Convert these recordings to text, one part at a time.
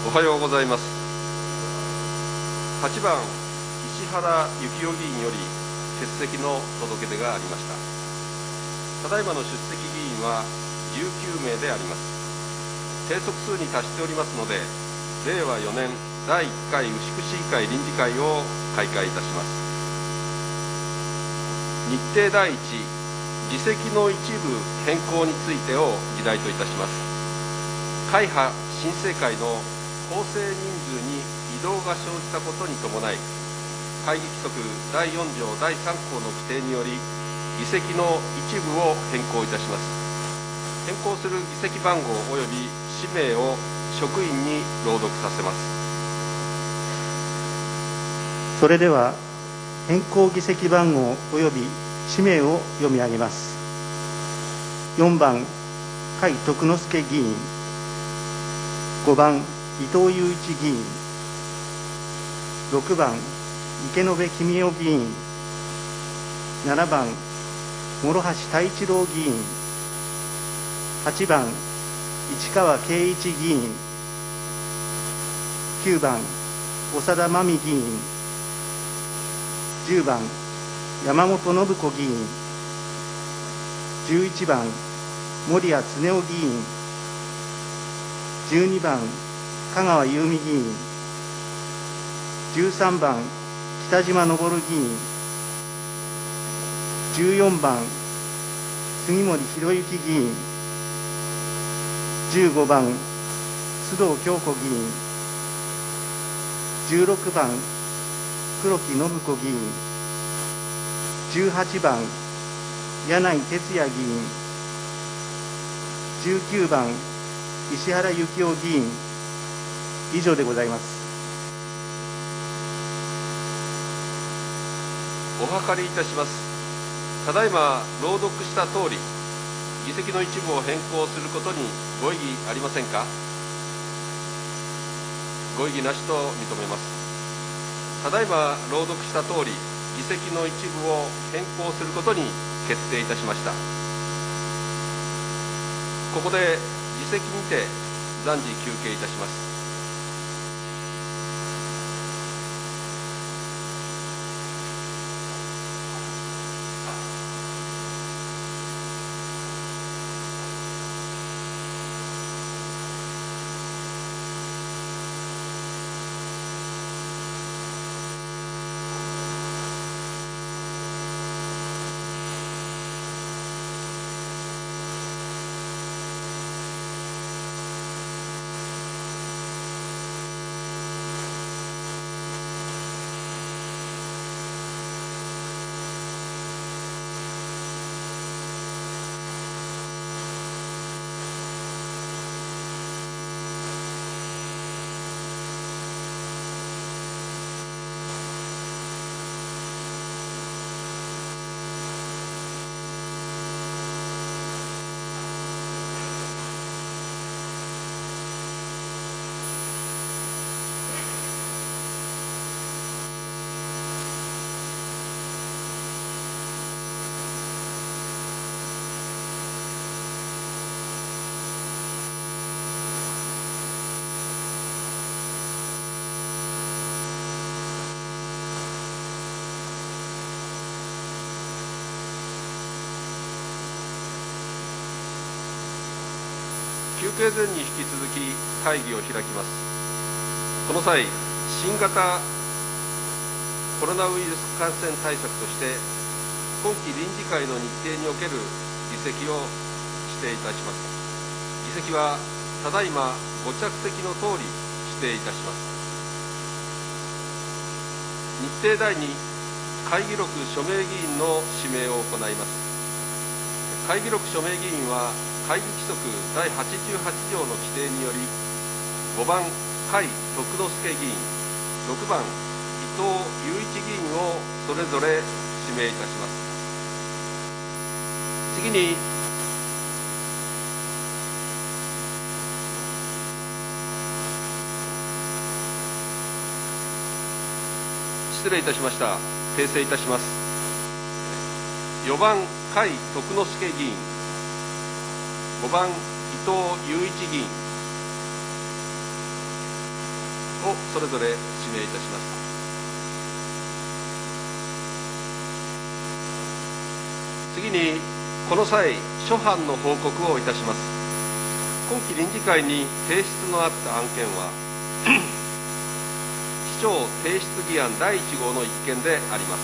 おはようございます。8番石原幸男議員より欠席の届け出がありました。ただいまの出席議員は19名であります。定則数に達しておりますので、令和4年第1回牛久市議会臨時会を開会いたします。日程第1、議席の一部変更についてを議題といたします。会派新生会の構成人数に異動が生じたことに伴い、会議規則第4条第3項の規定により、議席の一部を変更いたします。変更する議席番号及び氏名を職員に朗読させます。 それでは変更議席番号及び氏名を読み上げます。4番甲斐徳之助議員、5番伊藤雄一議員、6番池延公代議員、7番諸橋太一郎議員、8番市川圭一議員、9番長田真美議員、10番山本信子議員、11番森谷恒夫議員、12番香川優美議員、13番北島昇議員、14番杉森博之議員、15番須藤京子議員、16番黒木信子議員、18番柳井哲也議員、19番石原幸男議員、以上でございます。 お諮りいたします。ただいま朗読したとおり、議席の一部を変更することにご異議ありませんか。ご異議なしと認めます。ただいま朗読したとおり、議席の一部を変更することに決定いたしました。ここで議席にて暫時休憩いたします。休憩前に引き続き会議を開きます。この際、新型コロナウイルス感染対策として、今期臨時会の日程における議席を指定いたします。議席はただいまご着席のとおり指定いたします。日程第2、会議録署名議員の指名を行います。会議録署名議員は会議規則第88条の規定により、5番甲斐徳之助議員、6番伊藤雄一議員をそれぞれ指名いたします。次に失礼いたしました。訂正いたします。4番甲斐徳之助議員、5番伊藤雄一議員、 をそれぞれ指名いたします。次に、この際、諸般の報告をいたします。今期臨時会に提出のあった案件は、市長提出議案第1号の一件であります。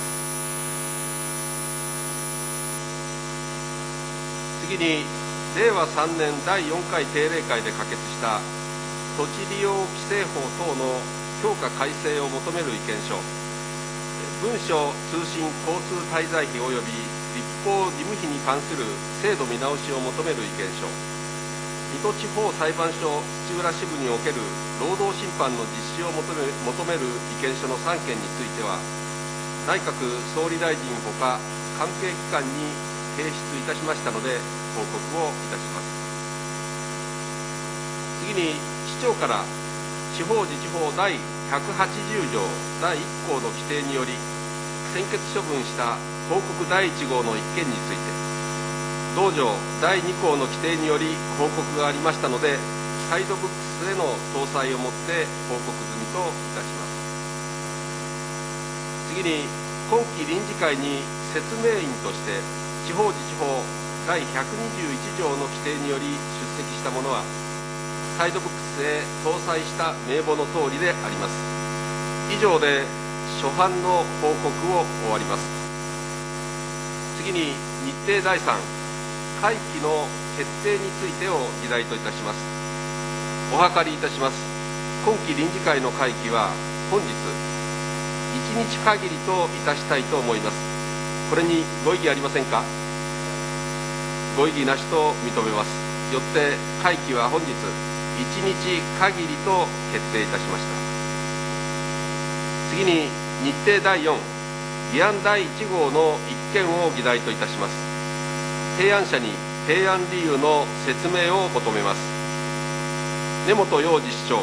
次に、令和3年第4回定例会で可決した土地利用規制法等の強化改正を求める意見書、文書通信交通滞在費及び立法事務費に関する制度見直しを求める意見書、水戸地方裁判所土浦支部における労働審判の実施を求める意見書の3件については、内閣総理大臣ほか関係機関に提出いたしましたので、報告をいたします。次に、市長から地方自治法第180条第1項の規定により専決処分した報告第1号の一件について、同条第2項の規定により報告がありましたので、サイドブックスへの搭載をもって報告済みといたします。次に、今期臨時会に説明員として地方自治法第121条の規定により出席した者は、サイドブックスへ搭載した名簿の通りであります。以上で諸般の報告を終わります。次に、日程第3、会期の決定についてを議題といたします。お諮りいたします。今期臨時会の会期は本日1日限りといたしたいと思います。これにご異議ありませんか。ご異議なしと認めます。よって会期は本日1日限りと決定いたしました。次に、日程第4、議案第1号の1件を議題といたします。提案者に提案理由の説明を求めます。根本洋次市長。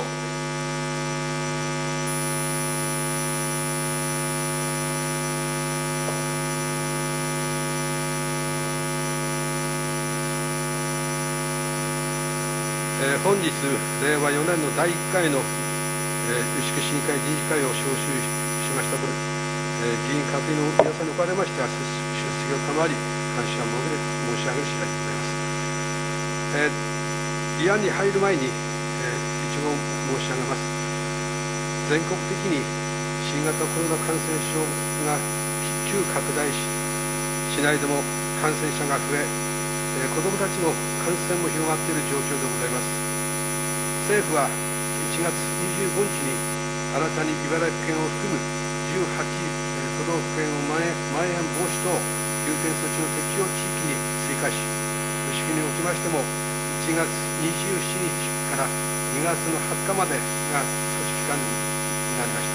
本日、令和4年の第1回の、牛久市議会臨時会を招集しました議員各位の皆さんにおかれましては、出席を賜り、感謝を申し上げる次第でございます。議案に入る前に、一言申し上げます。全国的に新型コロナ感染症が急拡大し、市内でも感染者が増え、子どもたちの感染も広がっている状況でございます。政府は1月25日に新たに茨城県を含む18都道府県をまん延防止等重点措置の適用地域に追加し、牛久におきましても1月27日から2月の20日までが措置期間になりました。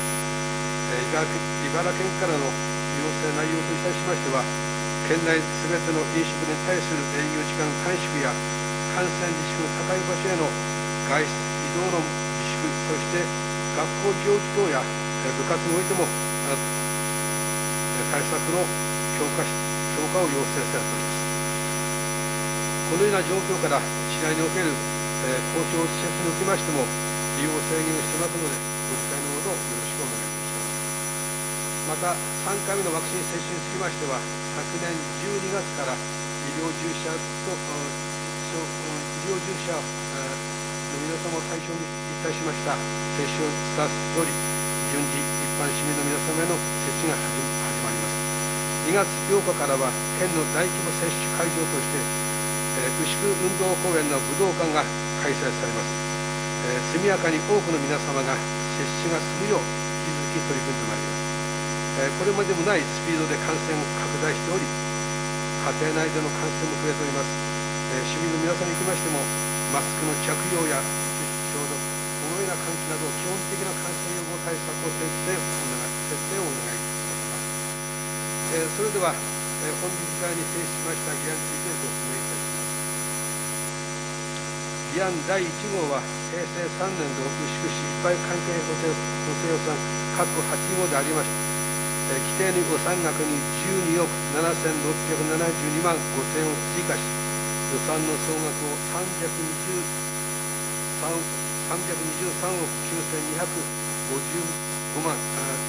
茨城県からの要請内容といたしましては、県内すべての飲食に対する営業時間短縮や感染リスクの高い場所への外出、移動の自粛、そして学校行事等や部活においても対策の強化を要請されております。このような状況から市内における公共施設におきましても利用制限をしていますので、ご理解のほどよろしくお願いいたします。また、3回目のワクチン接種につきましては、昨年12月から医療従事者の皆様を対象にいたしました接種をスタートしており、順次一般市民の皆様への接種が始まります。2月8日からは県の大規模接種会場として牛久運動公園の武道館が開催されます。速やかに多くの皆様が接種が進むよう引き続き取り組んでまいります。これまでもないスピードで感染拡大しており、家庭内での感染も増えております。市民の皆さんにおきましても、マスクの着用や消毒、このような換気など基本的な感染予防対策を徹底をお願いいたします。それでは、本理事会に提出しました議案についてご説明いたします。議案第1号は、平成3年度牛久市一般関係補正予算括弧8号でありました。規定の予算額に12億7672万5000円を追加し、予算の総額を323億9200 205万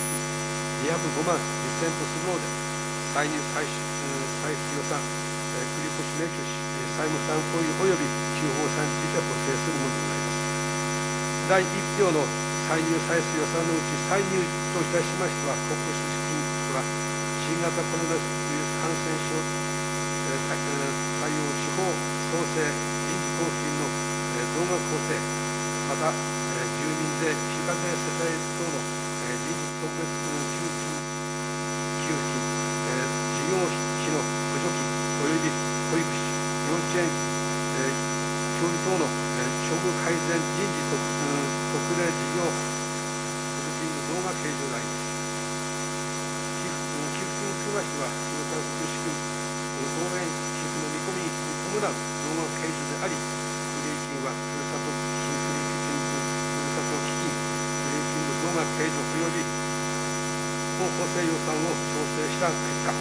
2000とするもので、歳入歳出予算、繰越年収債務負担行為及び地方債について補正するものとなります。第1票の歳入歳出予算のうち、歳入といたしましては、国庫支出金は新型コロナウイルス感染症対応地方創生臨時交付金の増額補正、また住民税非課税世帯等の臨時特別給付金、事業費の補助金及び保育士、幼稚園、教諭等の処遇改善人事特例事業補助金の増額計上であります。寄付金につきましては、ふるさと福祉金、応援寄付の見込みに伴う増額計上であり、福利金はふるさと基金、福利金の増額計上及び本補正予算を調整した結果、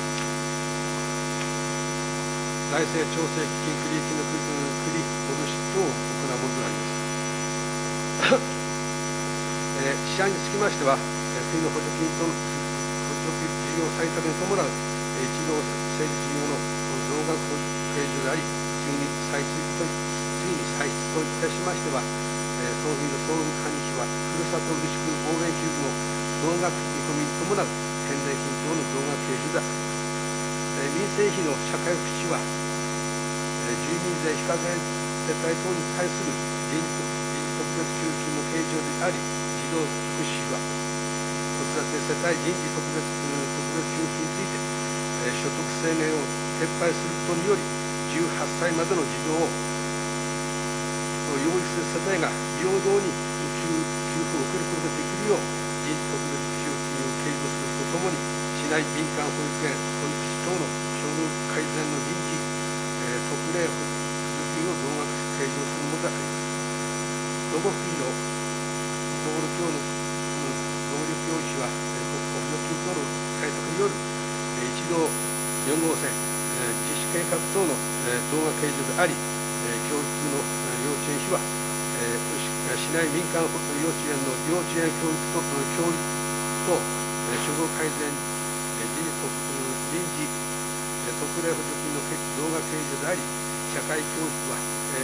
財政調整基金繰り金の繰り戻し等を行うものとなります。試案につきましては、国の補助金と事業採択に伴う一動整備事業の増額計上であり、次に歳出といたしましては、総費の総務管理費は、ふるさと自粛応援給付の増額見込みに伴う返礼品等の増額計上である。民生費の社会福祉は、住民税非課税世帯等に対する臨時特別給付金の計上であり、児童福祉費は子育て世帯臨時特別給付金について、所得制限を撤廃することにより、18歳までの児童を養育する世帯が平等に給付を受けることができるよう、臨時特別給付金を計上するとともに、市内民間保育園、保育士等の処遇改善の臨時特例補助金を増額計上するものであります。土木費の道路橋費は、補助金等の対策による一道4号線、実施計画等の増額計上であり、教育の幼稚園費は、市内民間幼稚園の幼稚園教育と処遇改善臨時特例補助金の増額計上であり、社会教育は、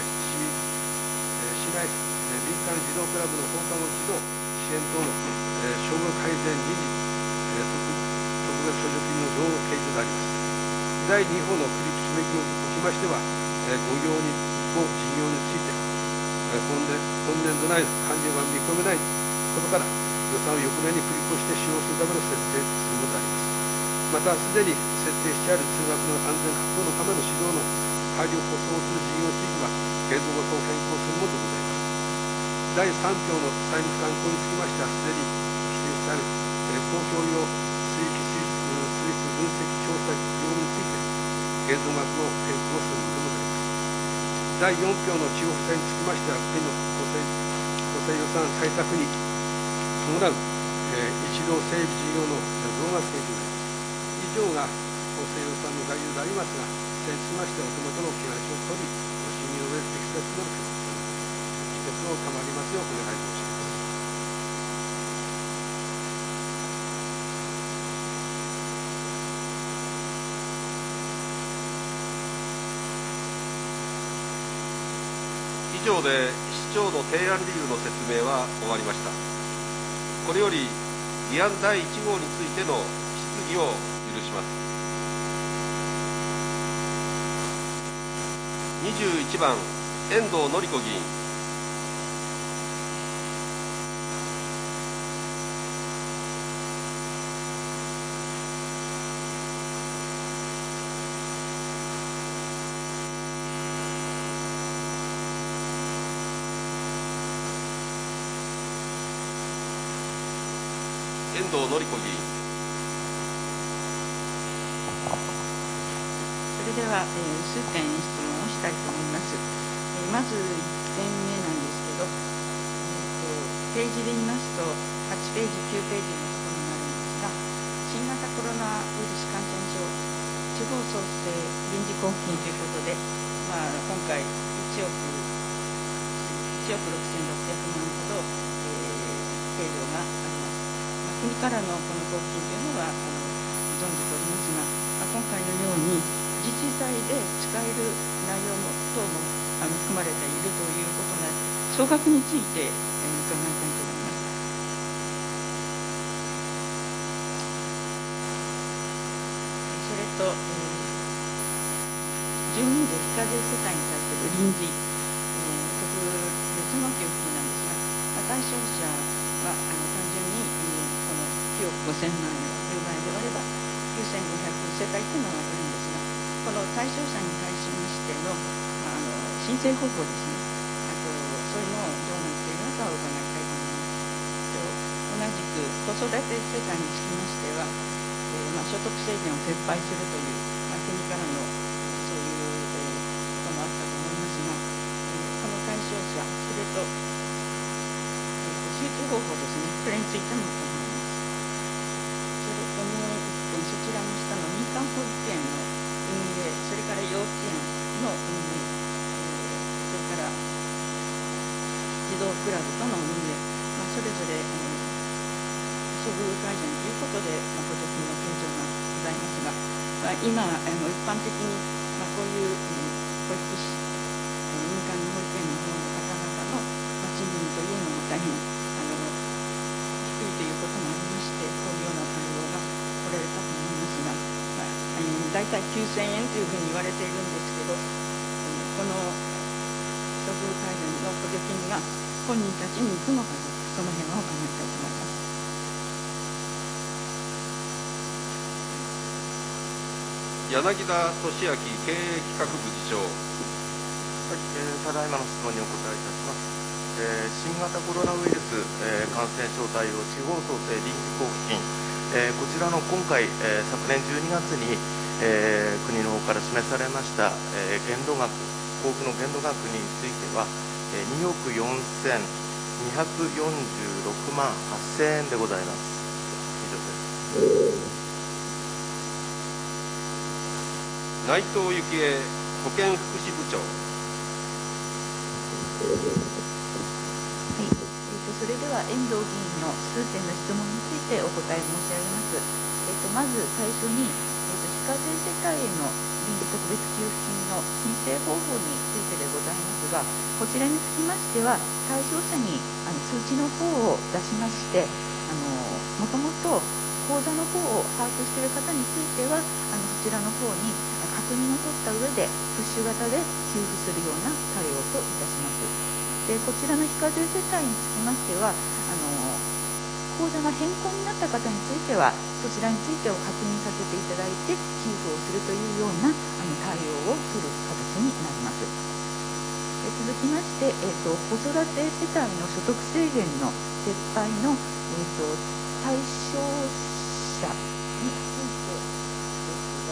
市内民間児童クラブの放課後児童支援等の処遇改善臨時特別補助金の増額計上であります。第2項の繰り決め金におきましては、5事業について、本年度内の完了が見込めないことから、予算を翌年に繰り越して使用するための設定するものであります。また、すでに設定してある通学の安全確保のための指導の配慮を舗装する事業については、継続を変更するものでございます。第3票の債務負担項につきましては、すでに規定してある公共用水域分析調査業務について、継続額を変更するものでございます。第4票の地方補正につきましては、国の補正予算採択に伴う一道整備事業の増額計上であります。以上が補正予算の概要でありますが、先につきましてお手元の機関書を取り、ご審議の上適切なる議決を賜りますようお願い申します。 以上で市長の提案理由の説明は終わりました。これより議案第1号についての質疑を許します。21番、遠藤典子議員。遠藤典子議員。 それでは、数点質問をしたいと思います。まず1点目なんですけど、ページで言いますと8ページ9ページのところになるんですが、新型コロナウイルス感染症地方創生臨時交付金ということで、今回1億66,600万ほど計上があり国からのこの交付金というのは存じておりますが、今回のように自治体で使える内容も等も含まれているということな総額について伺いたいと思います。それと、住民税非課税世帯に対する臨時、特別の給付金なんですが、対象者は単純にこの9億5000万円を10万円で割れば9500世帯というのが分かるんですが、この対象者に対しましての、申請方法ですね、あとそういうのをどうなっているのかを伺いたいと思います。同じく子育て世帯につきましては、所得制限を撤廃するという、国からのそういうこともあったと思いますが、この対象者、それと、集中方法ですね、それについても伺います。それともう一点、そちらの下の民間保育園の運営、それから幼稚園の運営、それから児童クラブとの運営、それぞれ処遇改善ということで、補助金の計上がございますが、今、一般的に、こういう保育士、民間の保育園の方の方々の、賃金というのも大変低いということもありまして、こういうような対応が取られたと思いますが、大体9000円というふうに言われているんですけど、この処遇改善の補助金が本人たちに行くのかどうか、その辺は伺いたいと思います。 柳田俊明経営企画部次長。 ただいまの質問にお答えいたします。新型コロナウイルス、感染症対応地方創生臨時交付金、こちらの今回、昨年12月に、国の方から示されました、限度額、交付の限度額については、2億4246万8000円でございます。以上です。 内藤幸恵保健福祉部長。 それでは遠藤議員の数点の質問についてお答え申し上げます。まず最初に、非課税世帯への臨時特別給付金の申請方法についてでございますが、こちらにつきましては対象者に通知の方を出しまして、もともと口座の方を把握している方についてはそちらの方に確認を取った上でプッシュ型で給付するような対応といたします。でこちらの非課税世帯につきましては口座が変更になった方についてはそちらについてを確認させていただいて給付をするというような対応を取る形になります。続きまして、子育て世帯の所得制限の撤廃の、対象者についてです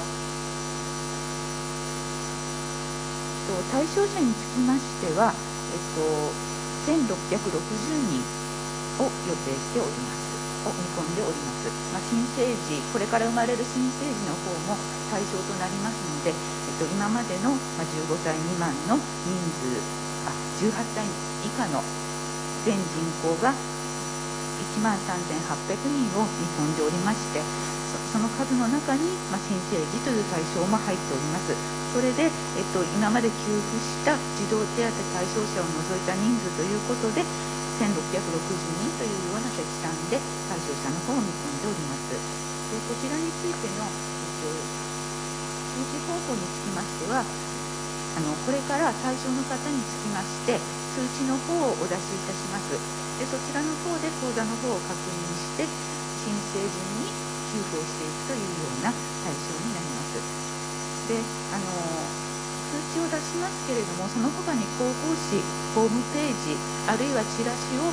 が、対象者につきましては、1660人を予定しております。を見込んでおります。新生児、これから生まれる新生児の方も対象となりますので、今までの15歳未満の人数、18歳以下の全人口が13,800人を見込んでおりまして、その数の中に、新生児という対象も入っております。それで、今まで給付した児童手当対象者を除いた人数ということで、1660人というような積算で対象者の方を見込んでおります。でこちらについての、通知方法につきましては、これから対象の方につきまして通知の方をお出しいたします。でそちらの方で口座の方を確認して申請順に給付をしていくというような対象になります。で通知を出しますけれども、その他に広報誌、ホームページ、あるいはチラシを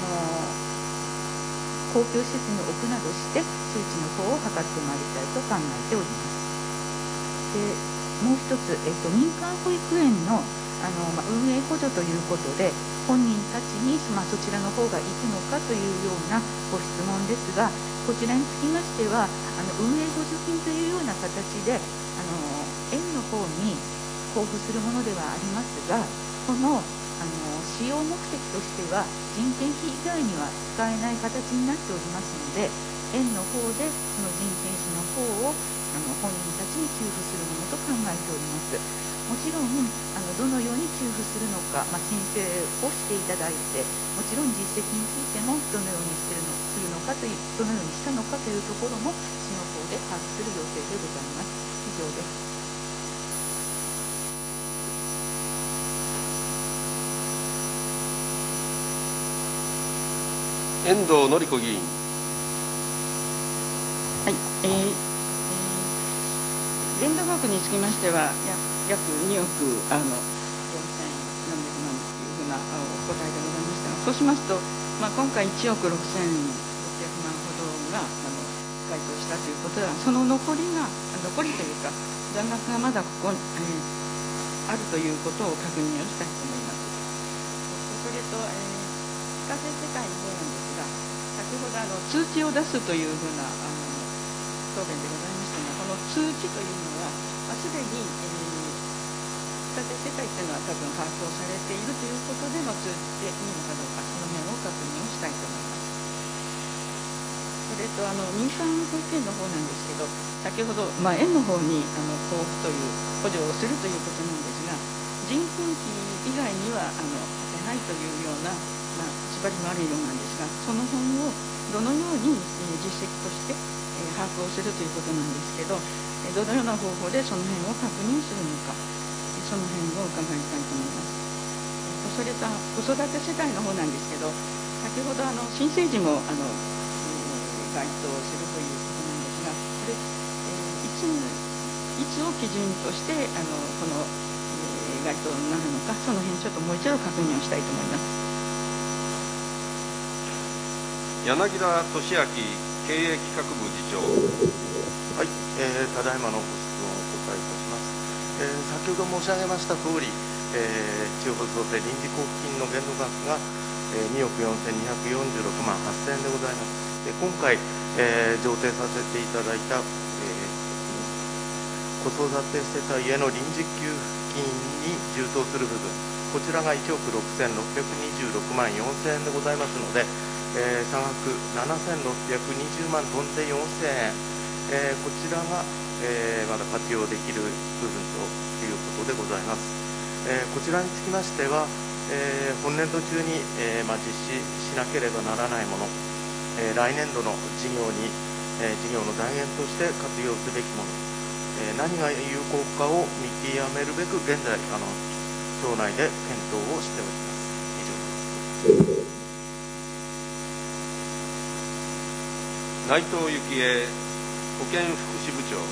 公共施設に置くなどして通知の方を図ってまいりたいと考えております。でもう一つ、民間保育園の運営補助ということで、本人たちに、そちらの方が行くのかというようなご質問ですが、こちらにつきましては、運営補助金というような形で、園の方に交付するものではありますが、この申使用目的としては人件費以外には使えない形になっておりますので、園の方でその人件費の方を本人たちに給付するものと考えております。もちろんどのように給付するのか、申請をしていただいて、もちろん実績についてもどのようにするのかという、どのようにしたのかというところも市の方で把握する予定でございます。以上です。 遠藤典子議員。 はい、限度額につきましては、約2億4300万というふうなお答えでございましたが、そうしますと、今回1億6600万ほどが該当したということでは、その残りというか、残額がまだここに、あるということを確認をしたいと思います。それと、非課税世帯の方なんですが、先ほど通知を出すというふうな答弁でございましたが、この通知というのは、すでに、非課税世帯というのは多分把握をされているということでの通知でいいのかどうか、その辺を確認をしたいと思います。それと民間保育園の方なんですけど、先ほど、園の方に交付という補助をするということなんですが、人件費以外にはさせないというような縛りもあるようなんですが、その辺をどのように実績として把握をするということなんですけど、どのような方法でその辺を確認するのか、その辺を伺いたいと思います。それと子育て世帯の方なんですけど、先ほど新生児も該当するということなんですが、これ、いつを基準としてこの該当になるのか、その辺ちょっともう一度確認をしたいと思います。 柳田俊明経営企画部次長。 はい、ただいまのご質問をお答えいたします。先ほど申し上げました通り、地方創生臨時交付金の限度額が2億4246万8000円でございます。今回、上呈させていただいた、子育て世帯への臨時給付金に充当する部分、こちらが1億6626万4000円でございますので、差額7620万飛んで4000円、こちらが、まだ活用できる部分ということでございます。こちらにつきましては、本年度中に、実施しなければならないもの、来年度の事業の財源として活用すべきもの、何が有効かを見極めるべく現在庁内で検討をしております。以上です。 内藤幸恵保健福祉部長。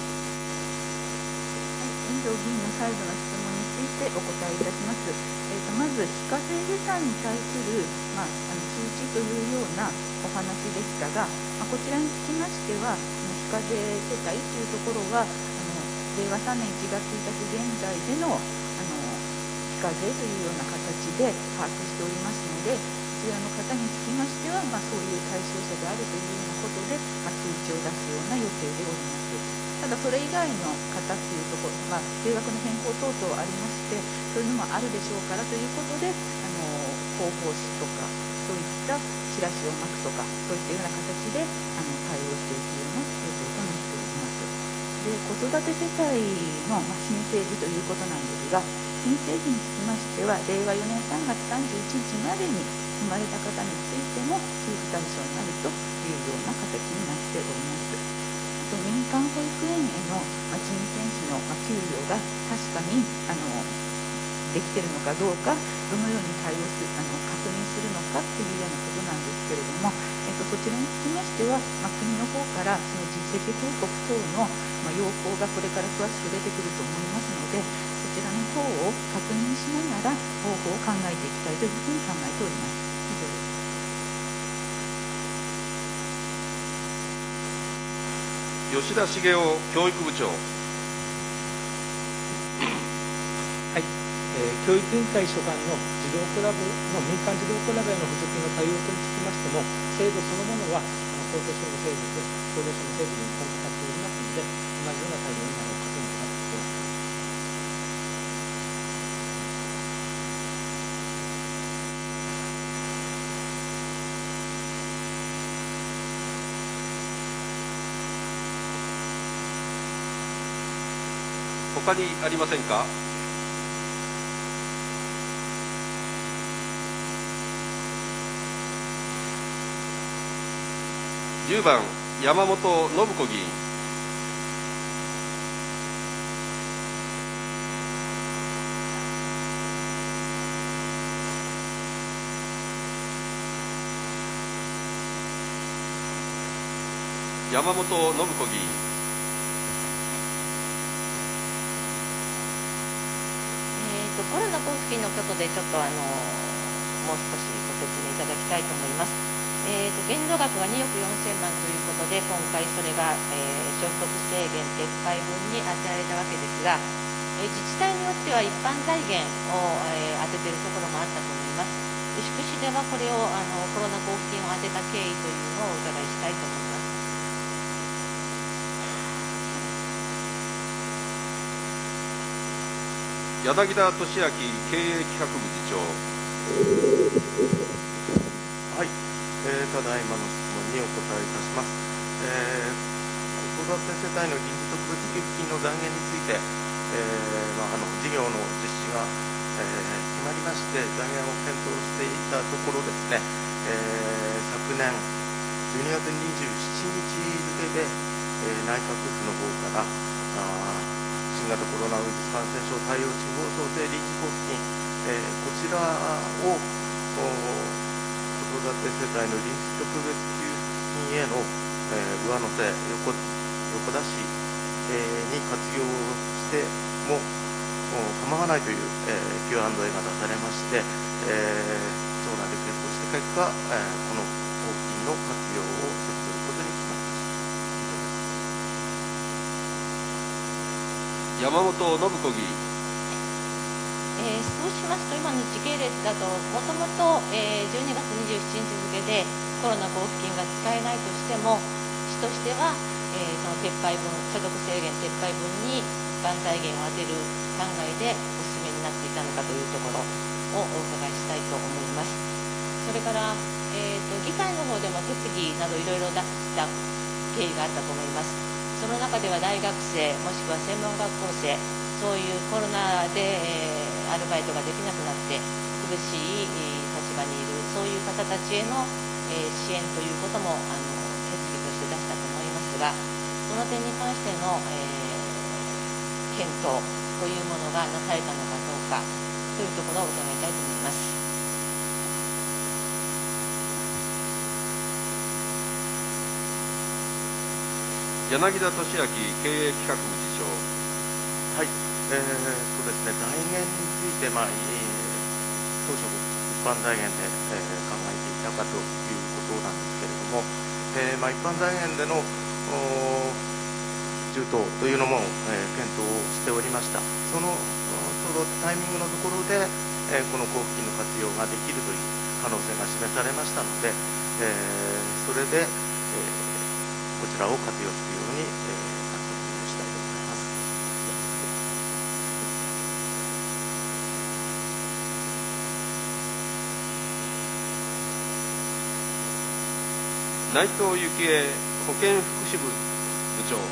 遠藤議員の再度の質問についてお答えいたします。まず非課税予算に対する、通知というようなお話でしたが、こちらにつきましては非課税世帯というところは令和3年1月1日現在での非課税というような形で把握しておりますので、こちらの方につきましては、そういう対象者であるというようなことで、通知を出すような予定でおります。ただそれ以外の方というところ、定額の変更等々ありまして、そういうのもあるでしょうからということで、広報誌とかそういったチラシを巻くとか、そういったような形で対応していくような予定となっております。で、子育て世帯の、新生児ということなんですが、新生児につきましては令和4年3月31日までに生まれた方についても給付対象になるというような形になっております。民間保育園への人件費の給与が確かにできているのかどうか、どのように対応する確認するのかというようなことなんですけれども、そちらにつきましては、国の方からその実績報告等の要項がこれから詳しく出てくると思いますので、そちらの方を確認しながら方法を考えていきたいというふうに考えております。以上です。 吉田茂雄教育部長。 はい、教育委員会所管の児童クラブの民間児童クラブへの補助金の対応とにつきましても、制度そのものは厚生省の制度と厚労省の制度に一本化されておりますので、同じような対応になろうかと思っています。 他にありませんか。10番山本信子議員。山本信子議員。 コロナ交付金のことでちょっともう少しご説明いただきたいと思います。限度額が2億4000万ということで、今回それが、所得制限撤廃分に充てられたわけですが、自治体によっては一般財源を、充てているところもあったと思います。牛久市ではこれをコロナ交付金を充てた経緯というのをお伺いしたいと思います。 柳田俊明経営企画部次長。 はい、ただいまの質問にお答えいたします。子育て世帯の臨時特別給付金の残減について、事業の実施が、決まりまして残減を検討していたところですね、昨年12月27日付で、内閣府の方から新型コロナウイルス感染症対応地方創生臨時交付金、こちらを子育て世帯の臨時特別給付金への、上乗せ横出し、に活用しても構わないという、Q&A が出されまして、町内で検討した結果、この交付金の活用をするということに決まりました。 山本信子議員。 そうしますと、今の時系列だと、もともと12月27日付でコロナ交付金が使えないとしても、市としては、その撤廃分、所得制限撤廃分に一般財源を充てる考えでお進めになっていたのかというところをお伺いしたいと思います。それから、議会の方でも決議などいろいろ出した経緯があったと思います。その中では大学生もしくは専門学校生、そういうコロナで、アルバイトができなくなって苦しい立場にいるそういう方たちへの、支援ということも決議として出したと思いますが、その点に関しての、検討というものがなされたのかどうかというところを伺いたいと思います。 柳田俊明経営企画部次長。 はい、ですね、財源について、当初、一般財源で、考えていたかということなんですけれども、一般財源での充当というのも、検討をしておりました。そのちょうどタイミングのところで、この交付金の活用ができるという可能性が示されましたので、それで、こちらを活用するように、活用したいと思います。 内藤幸恵保健福祉部部長。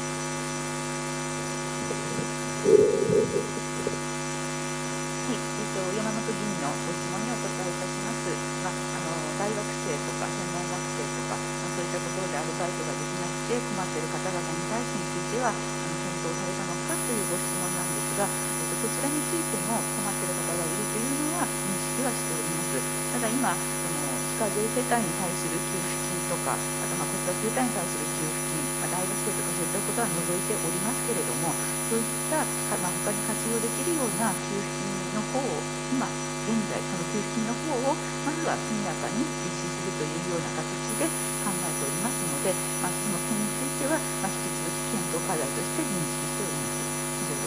山本議員のご質問にお答えいたします。大学生とか専門学生とか、そういったところでアルバイトができなくて困っている方々に対しについては検討されたのかというご質問なんですが、そちらについても困っている方がいるというのは認識はしております。ただ今、非課税世帯に対する給付金とか、あと子育て世帯に対する給付金、大学生とかそういったことは除いておりますけれども、そういった他に活用できるような給付金の方を今現在その給付金の方をまずは速やかに実施するというような形で考えておりますので、その点については引き続き検討課題として認識しております。以上です。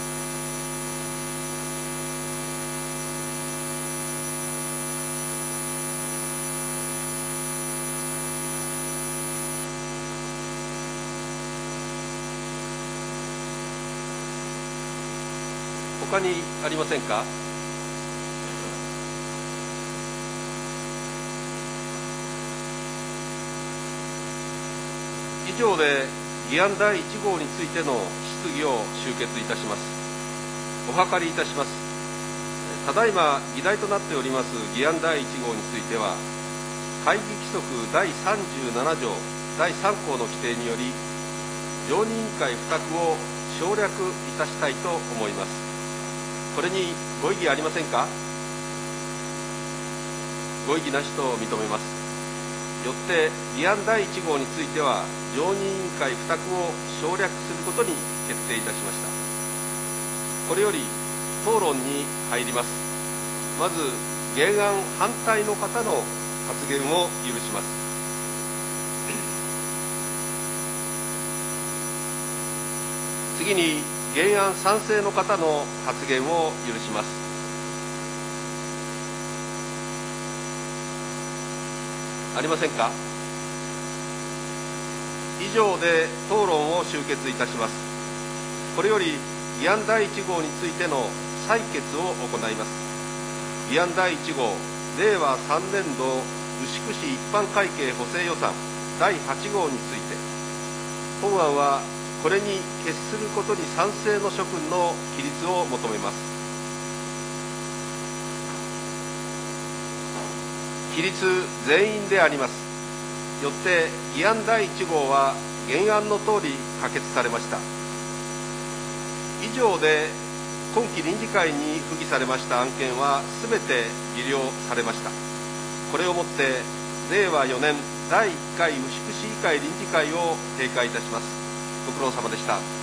他にありませんか。以上で議案第1号についての質質疑を終結いたします。お諮りいたします。ただいま議題となっております議案第1号については、会議規則第37条第3項の規定により、常任委員会付託を省略いたしたいと思います。これにご異議ありませんか。ご異議なしと認めます。よって議案第1号については、常任委員会付託を省略することに決定いたしました。これより討論に入ります。まず原案反対の方の発言を許します。次に原案賛成の方の発言を許します。ありませんか。以上で討論を終結いたします。これより議案第1号についての採決を行います。議案第1号、令和3年度牛久市一般会計補正予算第8号について、本案はこれに決することに賛成の諸君の起立を求めます。起立全員であります。よって議案第1号は原案のとおり可決されました。以上で今期臨時会に付議されました案件はすべて議了されました。これをもって令和4年第1回牛久市議会臨時会を閉会いたします。ご苦労様でした。